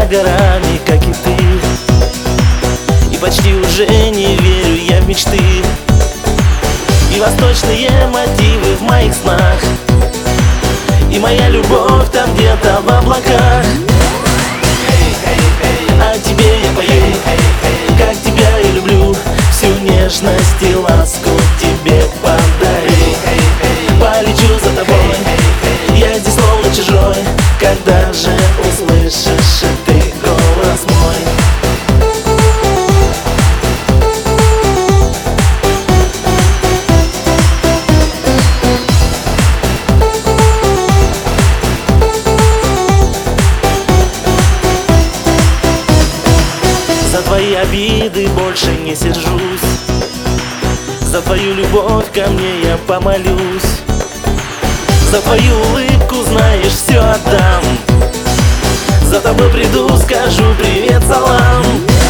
горами, как и ты. И почти уже не верю я в мечты и восточные мотивы в моих снах. И моя любовь там где-то в облаках. А тебе я пою, как тебя я люблю. Всю нежность и ласку тебе подарю. Полечу за тобой, я здесь словно чужой. Когда же услышишь ты голос мой? За твои обиды больше не сержусь, за твою любовь ко мне я помолюсь. За твою улыбку, знаешь, все отдам. За тобой приду, скажу привет, салам.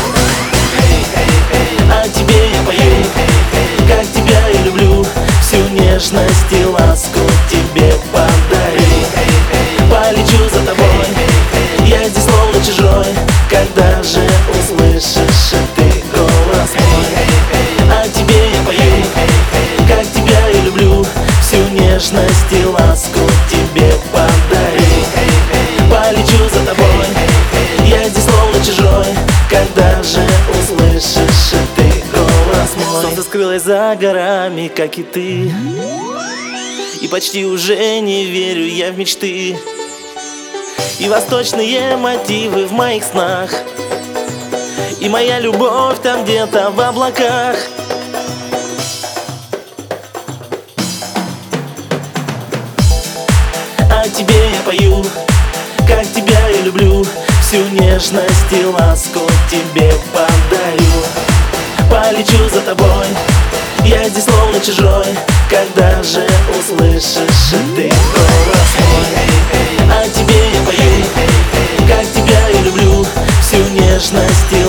А тебе я пою, как тебя я люблю. Всю нежность и ласку тебе подарю. Полечу за тобой, я здесь словно чужой. Когда же услышишь ты голос мой? А тебе я пою, как тебя я люблю. Всю нежность и ласку тебе подарю. Полечу за тобой, я здесь словно чужой. Когда же услышишь ты голос мой? Солнце скрылось за горами, как и ты. И почти уже не верю я в мечты и восточные мотивы в моих снах. И моя любовь там где-то в облаках. А тебе я пою, как тебя я люблю. Всю нежность и ласку тебе подарю. Полечу за тобой, я здесь словно чужой. Когда же услышишь ты голос мой? А тебе я пою, как тебя я люблю. Всю нежность и